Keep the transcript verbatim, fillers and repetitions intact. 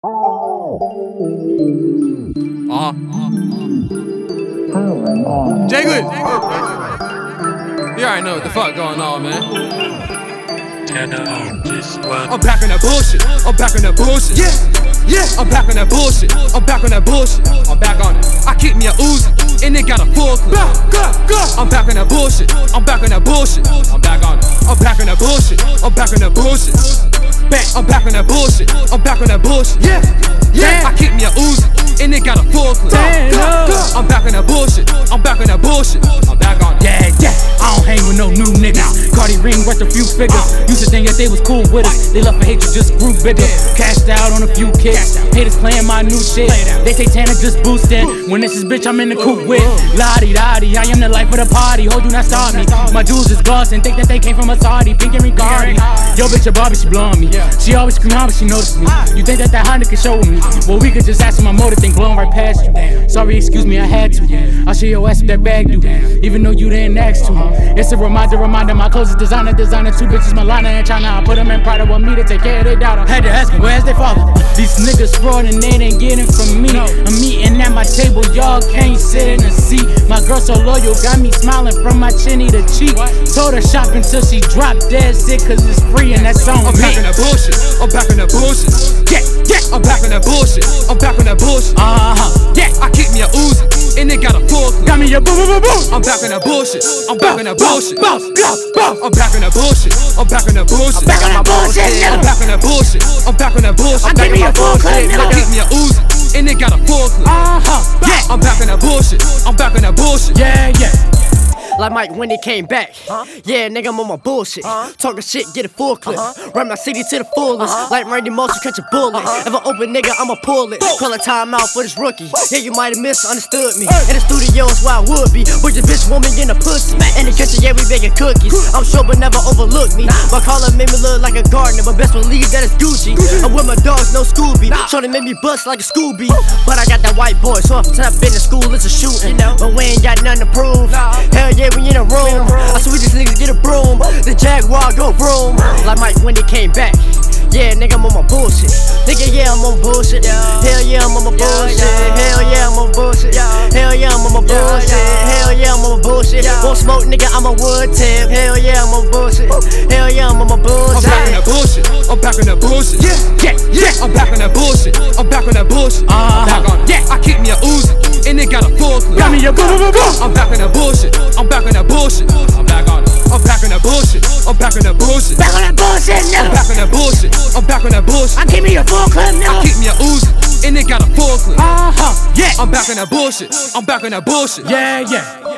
Uh-huh. Jay Good. You already know what the fuck going on, man. I'm back on that bullshit. I'm back on that bullshit. Yeah, yeah. I'm back on that bullshit. I'm back on that bullshit. I'm back on it. I keep me a Uzi, and it got a full clip. I'm back on that bullshit. I'm back on that bullshit. I'm back on it. I'm back on that bullshit. I'm back on that bullshit. Back. I'm back on that bullshit. I'm back on that bullshit. Yeah, yeah. I keep me a Uzi, and it got a full clip. I'm back on that bullshit. I'm back on that bullshit. I'm back on it. Yeah, yeah. I don't hang with no new niggas. Cardi ring worth a few figures. Used to think that they was cool with us. They love for hate, you just grew bigger. Cashed out on a few kicks. Haters playing my new shit. They say Tana just boosted. When this is bitch, I'm in the coupe with Lottie Dottie. I am the life of the party. Hold you not stop me. My jewels is gloss and think that they came from a Saudi. Pink and Ricardi. Yo, bitch, your Barbie, she blowing me. She always scream out, but she noticed me. You think that that Honda can show me? Well, we could just ask my motor thing blowing right past you. Sorry, excuse me, I had to. I'll show your ass what that bag do. Even though you didn't ask to. It's a reminder, reminder. My clothes is designer, designer. Two bitches, Milana and China. I put them in pride. I want me to take care of their daughter. Had to ask me, where's their father? These niggas fraud and they didn't get it from me. I'm eating at my table, y'all can't sit in a seat. My girl so loyal, got me smiling from my chinny to cheek. Told her shop until she dropped dead sick, cause it's free and that's on me. I'm back on that bullshit. I'm back on that bullshit. Yeah, yeah. I'm back on that bullshit. I'm back on that bullshit. Uh-huh. Yeah. I keep me a Uzi, and it got a full clip. Got me a boom, boom, boom, boom. I'm back on that bullshit. I'm back on that bullshit. Bounce, bounce, bounce. I'm back on that bullshit. I'm back on that bullshit. Back on that bullshit, I'm back on that bullshit. I'm back on that bullshit. I give me a full clip, I keep me a Uzi, and it got a full clip. Uh-huh. Yeah. I'm back on that bullshit. I'm back on that bullshit. Yeah, yeah. Like Mike when he came back. Huh? Yeah, nigga, I'm on my bullshit. Uh-huh. Talking shit, get a full clip. Uh-huh. Run my city to the fullest. Uh-huh. Like Randy Moss, catch a bullet. Uh-huh. If I open nigga, I'ma pull it. Boom. Call a timeout for this rookie. Boom. Yeah, you might have misunderstood me. Hey. In the studio is where I would be. With your bitch woman in the pussy. Man. In the kitchen, yeah, we baking cookies. I'm sure, but never overlook me. Nah. My collar made me look like a gardener, but best believe that it's Gucci. Gucci. I'm with my dogs, no Scooby. Nah. Shorty made me bust like a Scooby. Boom. But I got that white boy, so if I been in school, it's a shooting. You know? But we ain't got nothing to prove. Nah. Hell yeah, we in a room. I swear these niggas get a broom. The Jaguar go vroom. Like Mike when he came back. Yeah, nigga, I'm on my bullshit. Nigga, yeah, I'm on bullshit. Hell yeah, I'm on my bullshit. Hell yeah, I'm on bullshit. Hell yeah, I'm on my bullshit. Hell yeah, I'm on my bullshit. Won't smoke, nigga, I'm a wood tip. Hell yeah, I'm on bullshit. Hell yeah, I'm on my bullshit. I'm back on that bullshit. I'm back on that bullshit. Yeah, yeah, yeah. I'm back on that bullshit. I'm back on that bullshit. I'm back on it. Yeah, I keep me a Uzi, and it got a full clip. Got me a boom, boom, boom. I'm back on that bullshit. I'm back on that bullshit. I'm back on it. I'm back on that bullshit. I'm back on that bullshit. Back on that bullshit, nigga. I'm back on that bullshit. I'm back on that bullshit. I give me a full clip, nigga. I keep me a Uzi, and it got a full clip. Uh-huh. Yeah. I'm back on that bullshit. I'm back on that bullshit. Yeah, yeah.